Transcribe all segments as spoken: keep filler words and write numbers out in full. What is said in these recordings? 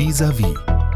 Vis-à-vis.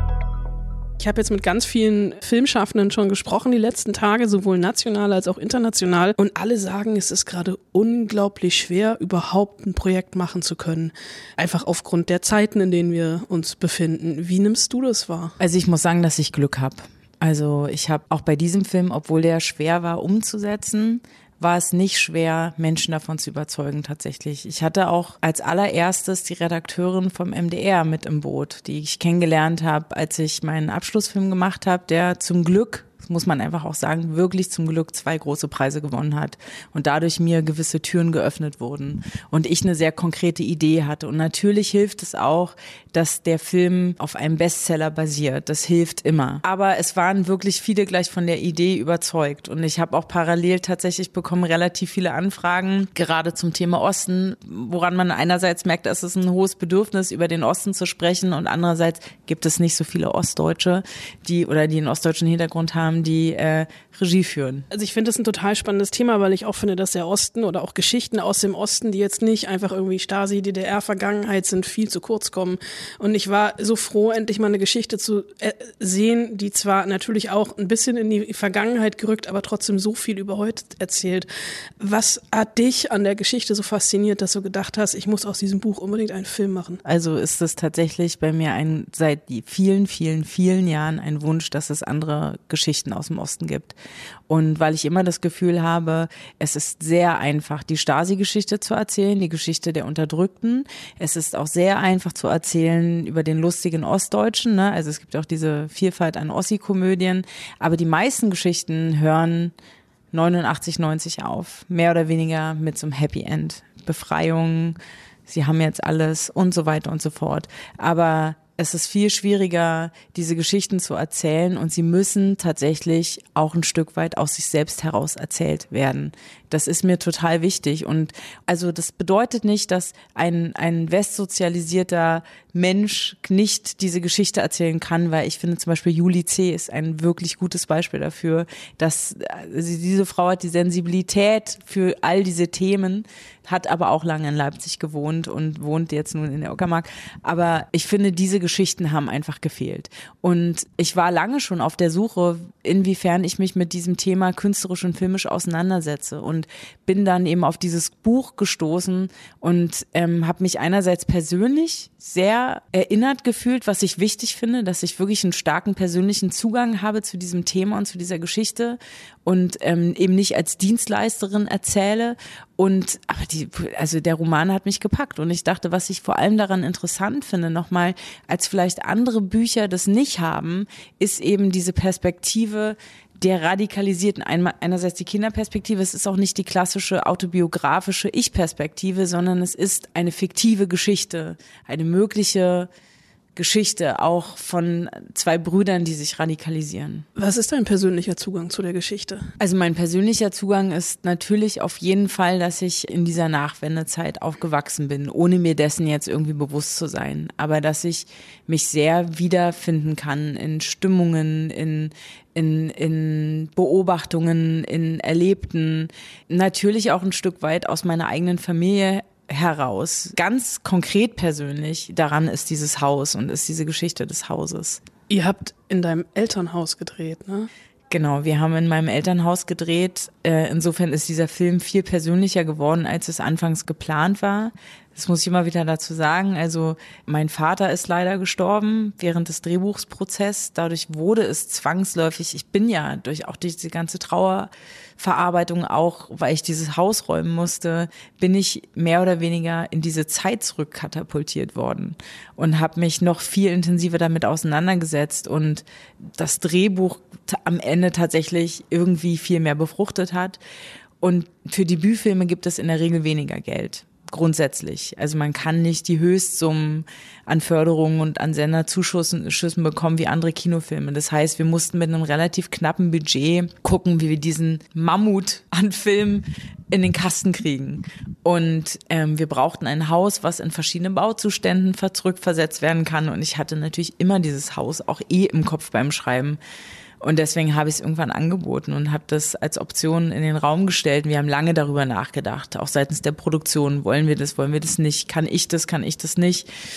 Ich habe jetzt mit ganz vielen Filmschaffenden schon gesprochen die letzten Tage, sowohl national als auch international. Und alle sagen, es ist gerade unglaublich schwer, überhaupt ein Projekt machen zu können. Einfach aufgrund der Zeiten, in denen wir uns befinden. Wie nimmst du das wahr? Also ich muss sagen, dass ich Glück habe. Also ich habe auch bei diesem Film, obwohl der schwer war umzusetzen, war es nicht schwer, Menschen davon zu überzeugen tatsächlich. Ich hatte auch als allererstes die Redakteurin vom M D R mit im Boot, die ich kennengelernt habe, als ich meinen Abschlussfilm gemacht habe, der zum Glück, das muss man einfach auch sagen, wirklich zum Glück zwei große Preise gewonnen hat und dadurch mir gewisse Türen geöffnet wurden und ich eine sehr konkrete Idee hatte. Und natürlich hilft es auch, dass der Film auf einem Bestseller basiert. Das hilft immer. Aber es waren wirklich viele gleich von der Idee überzeugt und ich habe auch parallel tatsächlich bekommen relativ viele Anfragen, gerade zum Thema Osten, woran man einerseits merkt, es ist ein hohes Bedürfnis, über den Osten zu sprechen und andererseits gibt es nicht so viele Ostdeutsche, die oder die einen ostdeutschen Hintergrund haben, die äh, Regie führen. Also ich finde das ein total spannendes Thema, weil ich auch finde, dass der Osten oder auch Geschichten aus dem Osten, die jetzt nicht einfach irgendwie Stasi, D D R-Vergangenheit sind, viel zu kurz kommen. Und ich war so froh, endlich mal eine Geschichte zu äh, sehen, die zwar natürlich auch ein bisschen in die Vergangenheit gerückt, aber trotzdem so viel über heute erzählt. Was hat dich an der Geschichte so fasziniert, dass du gedacht hast, ich muss aus diesem Buch unbedingt einen Film machen? Also ist es tatsächlich bei mir ein seit vielen, vielen, vielen Jahren ein Wunsch, dass es andere Geschichten aus dem Osten gibt. Und weil ich immer das Gefühl habe, es ist sehr einfach, die Stasi-Geschichte zu erzählen, die Geschichte der Unterdrückten. Es ist auch sehr einfach zu erzählen über den lustigen Ostdeutschen, ne? Also es gibt auch diese Vielfalt an Ossi-Komödien. Aber die meisten Geschichten hören neunundachtzig, neunzig auf. Mehr oder weniger mit so einem Happy End. Befreiung, sie haben jetzt alles und so weiter und so fort. Aber es ist viel schwieriger, diese Geschichten zu erzählen und sie müssen tatsächlich auch ein Stück weit aus sich selbst heraus erzählt werden. Das ist mir total wichtig und also das bedeutet nicht, dass ein ein westsozialisierter Mensch nicht diese Geschichte erzählen kann, weil ich finde zum Beispiel Julie C. ist ein wirklich gutes Beispiel dafür, dass sie, diese Frau hat die Sensibilität für all diese Themen, hat aber auch lange in Leipzig gewohnt und wohnt jetzt nun in der Uckermark. Aber ich finde, diese Geschichten haben einfach gefehlt. Und ich war lange schon auf der Suche, inwiefern ich mich mit diesem Thema künstlerisch und filmisch auseinandersetze und bin dann eben auf dieses Buch gestoßen und ähm, habe mich einerseits persönlich sehr erinnert gefühlt, was ich wichtig finde, dass ich wirklich einen starken persönlichen Zugang habe zu diesem Thema und zu dieser Geschichte und ähm, eben nicht als Dienstleisterin erzähle. Und aber die, also der Roman hat mich gepackt und ich dachte, was ich vor allem daran interessant finde, nochmal, als vielleicht andere Bücher das nicht haben, ist eben diese Perspektive der radikalisierten, einerseits die Kinderperspektive, es ist auch nicht die klassische autobiografische Ich-Perspektive, sondern es ist eine fiktive Geschichte, eine mögliche Geschichte auch von zwei Brüdern, die sich radikalisieren. Was ist dein persönlicher Zugang zu der Geschichte? Also mein persönlicher Zugang ist natürlich auf jeden Fall, dass ich in dieser Nachwendezeit aufgewachsen bin, ohne mir dessen jetzt irgendwie bewusst zu sein. Aber dass ich mich sehr wiederfinden kann in Stimmungen, in In, in Beobachtungen, in Erlebten, natürlich auch ein Stück weit aus meiner eigenen Familie heraus. Ganz konkret persönlich daran ist dieses Haus und ist diese Geschichte des Hauses. Ihr habt in deinem Elternhaus gedreht, ne? Genau, wir haben in meinem Elternhaus gedreht. Insofern ist dieser Film viel persönlicher geworden, als es anfangs geplant war. Das muss ich immer wieder dazu sagen. Also mein Vater ist leider gestorben während des Drehbuchsprozesses. Dadurch wurde es zwangsläufig, ich bin ja durch auch diese ganze Trauerverarbeitung, auch weil ich dieses Haus räumen musste, bin ich mehr oder weniger in diese Zeit zurückkatapultiert worden und habe mich noch viel intensiver damit auseinandergesetzt und das Drehbuch am Ende tatsächlich irgendwie viel mehr befruchtet hat. Und für Debütfilme gibt es in der Regel weniger Geld. Grundsätzlich. Also man kann nicht die Höchstsummen an Förderungen und an Senderzuschüssen Schüssen bekommen wie andere Kinofilme. Das heißt, wir mussten mit einem relativ knappen Budget gucken, wie wir diesen Mammut an Film in den Kasten kriegen. Und ähm, wir brauchten ein Haus, was in verschiedenen Bauzuständen zurückversetzt werden kann. Und ich hatte natürlich immer dieses Haus auch eh im Kopf beim Schreiben. Und deswegen habe ich es irgendwann angeboten und habe das als Option in den Raum gestellt. Wir haben lange darüber nachgedacht, auch seitens der Produktion. Wollen wir das, wollen wir das nicht? Kann ich das, kann ich das nicht?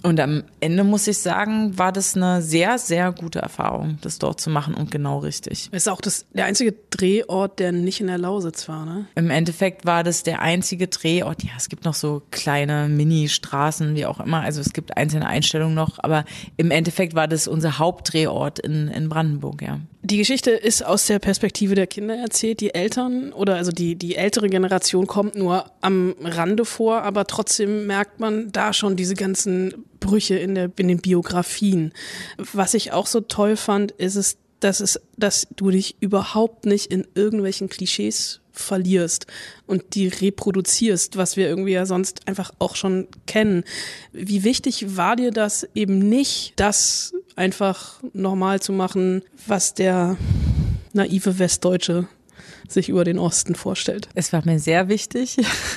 Und am Ende muss ich sagen, war das eine sehr, sehr gute Erfahrung, das dort zu machen und genau richtig. Das ist auch das, der einzige Drehort, der nicht in der Lausitz war, ne? Im Endeffekt war das der einzige Drehort. Ja, es gibt noch so kleine Mini-Straßen, wie auch immer. Also es gibt einzelne Einstellungen noch, aber im Endeffekt war das unser Hauptdrehort in, in Brandenburg, ja. Die Geschichte ist aus der Perspektive der Kinder erzählt. Die Eltern oder also die, die ältere Generation kommt nur am Rande vor, aber trotzdem merkt man da schon diese ganzen Brüche in der, in den Biografien. Was ich auch so toll fand, ist es, dass es, dass du dich überhaupt nicht in irgendwelchen Klischees verlierst und die reproduzierst, was wir irgendwie ja sonst einfach auch schon kennen. Wie wichtig war dir das eben nicht, das einfach normal zu machen, was der naive Westdeutsche sich über den Osten vorstellt? Es war mir sehr wichtig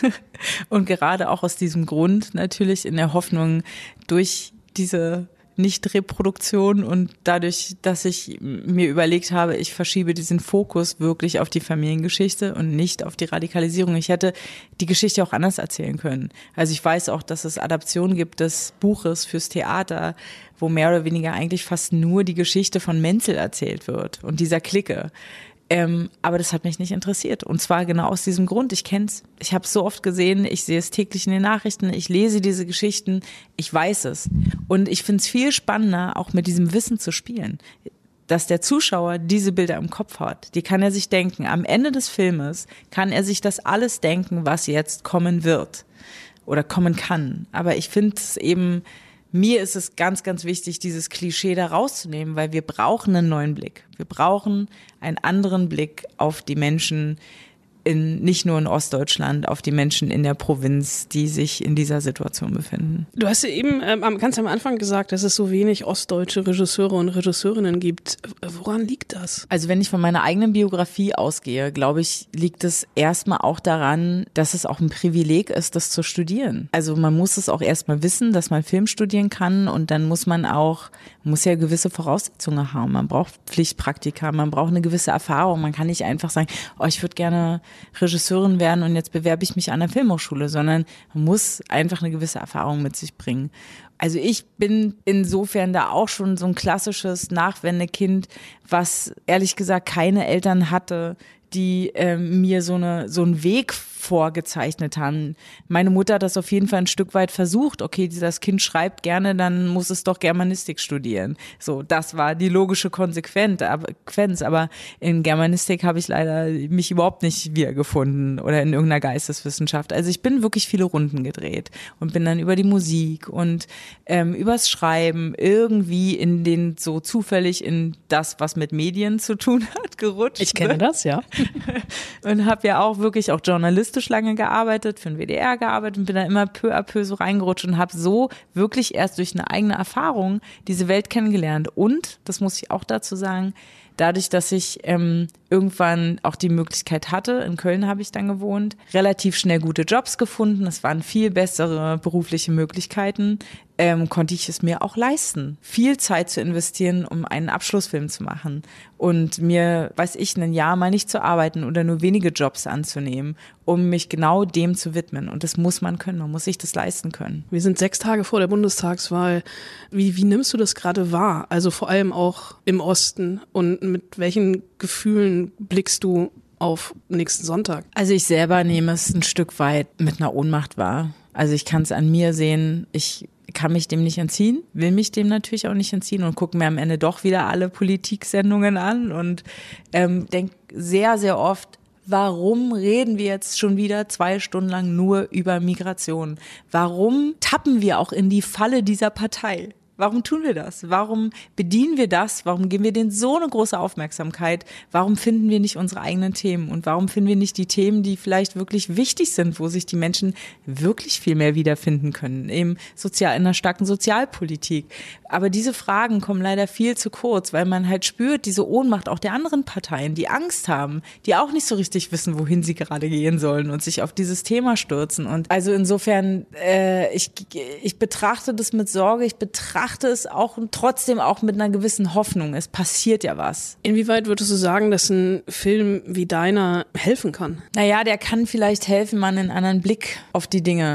und gerade auch aus diesem Grund natürlich in der Hoffnung, durch diese Nicht-Reproduktion und dadurch, dass ich mir überlegt habe, ich verschiebe diesen Fokus wirklich auf die Familiengeschichte und nicht auf die Radikalisierung. Ich hätte die Geschichte auch anders erzählen können. Also ich weiß auch, dass es Adaptionen gibt des Buches fürs Theater, wo mehr oder weniger eigentlich fast nur die Geschichte von Menzel erzählt wird und dieser Clique. Ähm, aber das hat mich nicht interessiert. Und zwar genau aus diesem Grund. Ich kenn's. Ich habe es so oft gesehen. Ich sehe es täglich in den Nachrichten. Ich lese diese Geschichten. Ich weiß es. Und ich finde es viel spannender, auch mit diesem Wissen zu spielen. Dass der Zuschauer diese Bilder im Kopf hat. Die kann er sich denken. Am Ende des Filmes kann er sich das alles denken, was jetzt kommen wird. Oder kommen kann. Aber ich finde es eben... Mir ist es ganz, ganz wichtig, dieses Klischee da rauszunehmen, weil wir brauchen einen neuen Blick. Wir brauchen einen anderen Blick auf die Menschen in, nicht nur in Ostdeutschland, auf die Menschen in der Provinz, die sich in dieser Situation befinden. Du hast ja eben ähm, ganz am Anfang gesagt, dass es so wenig ostdeutsche Regisseure und Regisseurinnen gibt. Woran liegt das? Also wenn ich von meiner eigenen Biografie ausgehe, glaube ich, liegt es erstmal auch daran, dass es auch ein Privileg ist, das zu studieren. Also man muss es auch erstmal wissen, dass man Film studieren kann und dann muss man auch, man muss ja gewisse Voraussetzungen haben. Man braucht Pflichtpraktika, man braucht eine gewisse Erfahrung. Man kann nicht einfach sagen, oh, ich würde gerne Regisseurin werden und jetzt bewerbe ich mich an der Filmhochschule, sondern man muss einfach eine gewisse Erfahrung mit sich bringen. Also ich bin insofern da auch schon so ein klassisches Nachwendekind, was ehrlich gesagt keine Eltern hatte, die äh, mir so eine so einen Weg vorgezeichnet haben. Meine Mutter hat das auf jeden Fall ein Stück weit versucht. Okay, das Kind schreibt gerne, dann muss es doch Germanistik studieren. So, das war die logische Konsequenz. Aber in Germanistik habe ich leider mich überhaupt nicht wiedergefunden oder in irgendeiner Geisteswissenschaft. Also ich bin wirklich viele Runden gedreht und bin dann über die Musik und ähm, übers Schreiben irgendwie in den so zufällig in das, was mit Medien zu tun hat, gerutscht. Ich kenne das, ja. Und habe ja auch wirklich auch journalistisch lange gearbeitet, für den W D R gearbeitet und bin da immer peu à peu so reingerutscht und habe so wirklich erst durch eine eigene Erfahrung diese Welt kennengelernt. Und, das muss ich auch dazu sagen, dadurch, dass ich ähm, irgendwann auch die Möglichkeit hatte, in Köln habe ich dann gewohnt, relativ schnell gute Jobs gefunden, es waren viel bessere berufliche Möglichkeiten, ähm, konnte ich es mir auch leisten, viel Zeit zu investieren, um einen Abschlussfilm zu machen und mir, weiß ich, ein Jahr mal nicht zu arbeiten oder nur wenige Jobs anzunehmen, um mich genau dem zu widmen. Und das muss man können, man muss sich das leisten können. Wir sind sechs Tage vor der Bundestagswahl. Wie, wie nimmst du das gerade wahr? Also vor allem auch im Osten und mit welchen Gefühlen blickst du auf nächsten Sonntag? Also ich selber nehme es ein Stück weit mit einer Ohnmacht wahr. Also ich kann es an mir sehen, ich kann mich dem nicht entziehen, will mich dem natürlich auch nicht entziehen und gucke mir am Ende doch wieder alle Politiksendungen an und ähm, denke sehr, sehr oft, warum reden wir jetzt schon wieder zwei Stunden lang nur über Migration? Warum tappen wir auch in die Falle dieser Partei? Warum tun wir das? Warum bedienen wir das? Warum geben wir denen so eine große Aufmerksamkeit? Warum finden wir nicht unsere eigenen Themen? Und warum finden wir nicht die Themen, die vielleicht wirklich wichtig sind, wo sich die Menschen wirklich viel mehr wiederfinden können? Eben sozial, in einer starken Sozialpolitik. Aber diese Fragen kommen leider viel zu kurz, weil man halt spürt, diese Ohnmacht auch der anderen Parteien, die Angst haben, die auch nicht so richtig wissen, wohin sie gerade gehen sollen und sich auf dieses Thema stürzen. Und also insofern, äh, ich, ich betrachte das mit Sorge, ich betrachte betrachte es auch und trotzdem auch mit einer gewissen Hoffnung. Es passiert ja was. Inwieweit würdest du sagen, dass ein Film wie deiner helfen kann? Naja, der kann vielleicht helfen, mal einen anderen Blick auf die Dinge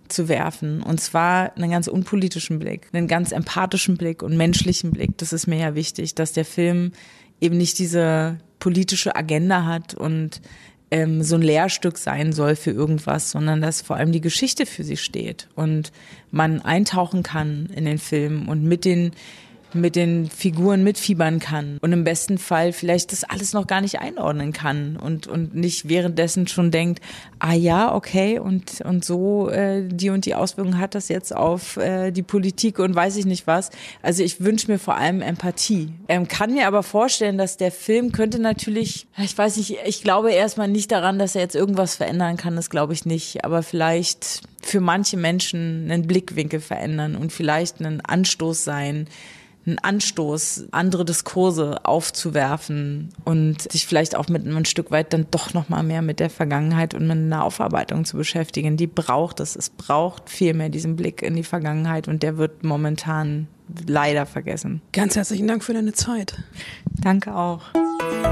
zu werfen. Und zwar einen ganz unpolitischen Blick, einen ganz empathischen Blick und menschlichen Blick. Das ist mir ja wichtig, dass der Film eben nicht diese politische Agenda hat und ähm, so ein Lehrstück sein soll für irgendwas, sondern dass vor allem die Geschichte für sie steht und man eintauchen kann in den Film und mit den mit den Figuren mitfiebern kann und im besten Fall vielleicht das alles noch gar nicht einordnen kann und und nicht währenddessen schon denkt, ah ja, okay, und und so äh, die und die Auswirkungen hat das jetzt auf äh, die Politik und weiß ich nicht was. Also ich wünsche mir vor allem Empathie. Ähm, kann mir aber vorstellen, dass der Film könnte natürlich, ich weiß nicht, ich glaube erstmal nicht daran, dass er jetzt irgendwas verändern kann, das glaube ich nicht, aber vielleicht für manche Menschen einen Blickwinkel verändern und vielleicht einen Anstoß sein, einen Anstoß, andere Diskurse aufzuwerfen und sich vielleicht auch mit einem Stück weit dann doch noch mal mehr mit der Vergangenheit und mit einer Aufarbeitung zu beschäftigen. Die braucht es. Es braucht viel mehr diesen Blick in die Vergangenheit und der wird momentan leider vergessen. Ganz herzlichen Dank für deine Zeit. Danke auch.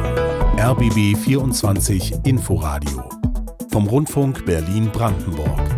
R B B vierundzwanzig Inforadio vom Rundfunk Berlin-Brandenburg.